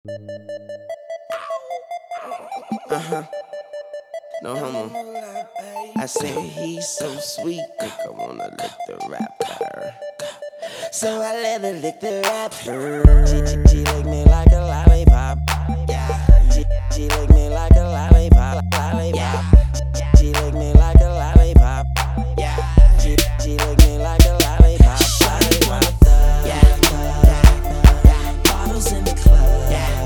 No homo. I said he's so sweet, think I wanna lick the rapper. So I let her lick the rapper. She lick me like a lollipop. She lick me like a lollipop. She lick me like a lollipop. She lick me like a lollipop. Bottles in the club.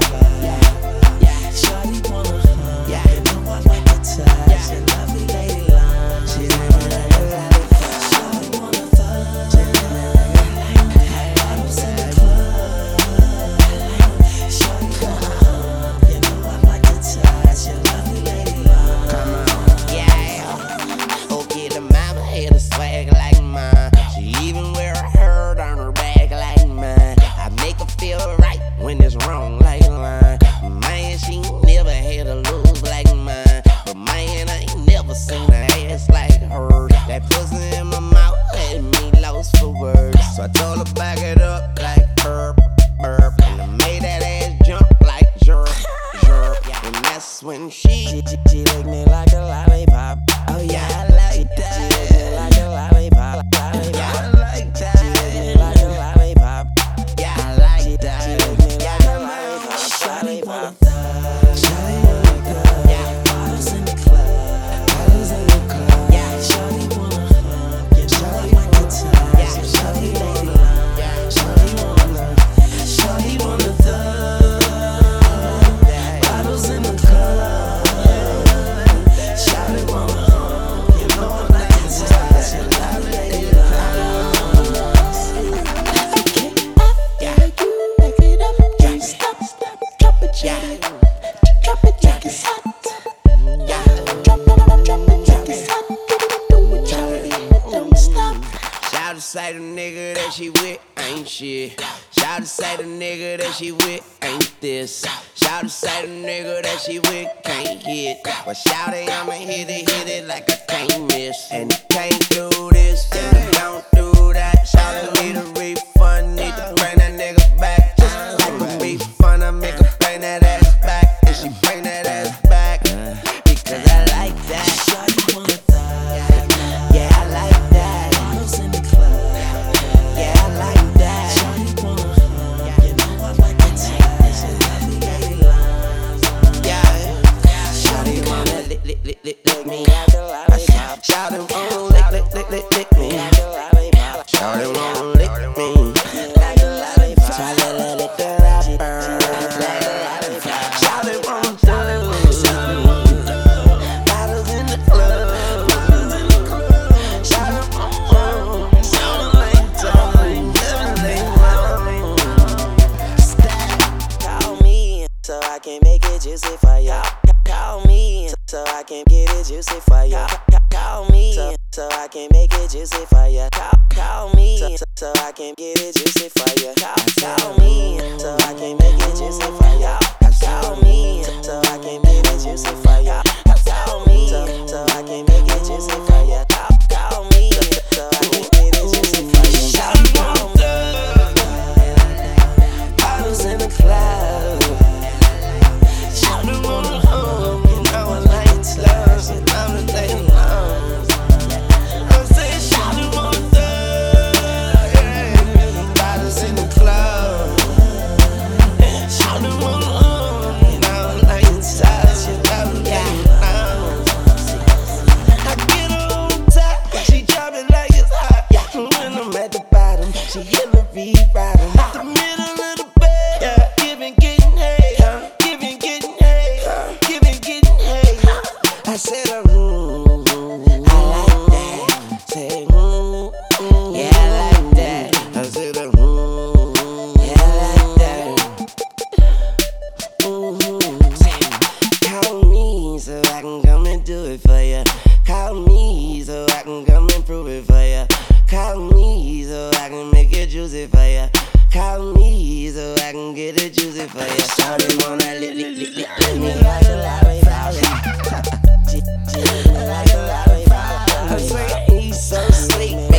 Shawty wanna hug. You know I like to touch. A lovely lady long. She lick me like a lollipop. Shawty wanna thug. She lick me like a lollipop. Bottles in the club. Shawty wanna hug. You know I like to touch. A lovely lady long. Come on, yeah. Okay, the mama had a swag like mine. She even wear a herd on her back like mine. I make her feel right when it's wrong like a line. Man, she never had a lose like mine. But man, I ain't never seen a ass like her. That pussy in my mouth had me lost for words. So I told her back it up like burp, burp. And I made that ass jump like jerk, jerk. And that's when she licked me like a lollipop. Oh yeah, I like that. She licked me like a lollipop. Yeah, I like that. She licked me like a lollipop. Yeah, I like that. She licked me like a lollipop. Shawty wanna thug. Shawty wanna thug. Yeah, bottles in the club. Bottles in the club. Yeah, shawty wanna hug. Yeah, shawty like to touch. Yeah, shawty wanna love. Yeah, shawty wanna love. Shawty wanna thug. Bottles in the club. Shawty wanna hug. You know I like to touch. A lovely lady Drop it like it's hot. Drop it like it's hot. Don't stop. Shout to say the nigga that she with ain't shit. Shout to say the nigga that she with ain't this. Shout to say the nigga that she with can't hit. But shout it, I'ma hit it like I can't miss. And you can't do this, and you don't do that. Shout it, need a refund, need to bring that nigga back. Just like a refund, I make her bring that ass back. And she bring that ass back, because I like that. Shawty wanna thug. Yeah, I like that. Bottles in the club. Yeah, I like that. Shawty wanna hug. You know I like to touch. A lovely lady lines. Yeah, shawty wanna lick me like a lollipop. Shawty wanna lick me like a lollipop. Shawty wanna lick me like a lollipop. Shawty lick the rapper like a lollipop. Shawty wanna thug. Bottles in the club. Shawty wanna like call me so I can make it juicy for ya. Call me so I can get it juicy for ya. Call me so I can make it juicy for ya. Call me so I can get it juicy for ya. Call me so I can make it juicy for ya. Call me so I can make it juicy for ya. Call me so I can make it juicy for ya. Call me so I can get it juicy for ya. Shawty wanna thug. Bottles in the club. Shawty wanna hug. You know I like to touch. And I'm the lady long. I'm saying shawty wanna thug. Bottles in the club. Shawty wanna hug. You know I like to touch. And I'm the lady long. I get her on top. She drop it like it's hot. When I'm at the bottom, she Hillary Rodham. At the middle of the bed, giving, getting hay, giving, getting hay, giving, getting hay. I said, I like that. Say, yeah, I like that. I said, yeah, I like that. Call me so I can come and do it for ya. Call me so I can come and prove it for ya. Call me so I can make it juicy for ya. Call me so I can get it juicy for ya. Shawty wanna lick me like a lollipop. She lick me like a lollipop. I'm saying he's so sweet.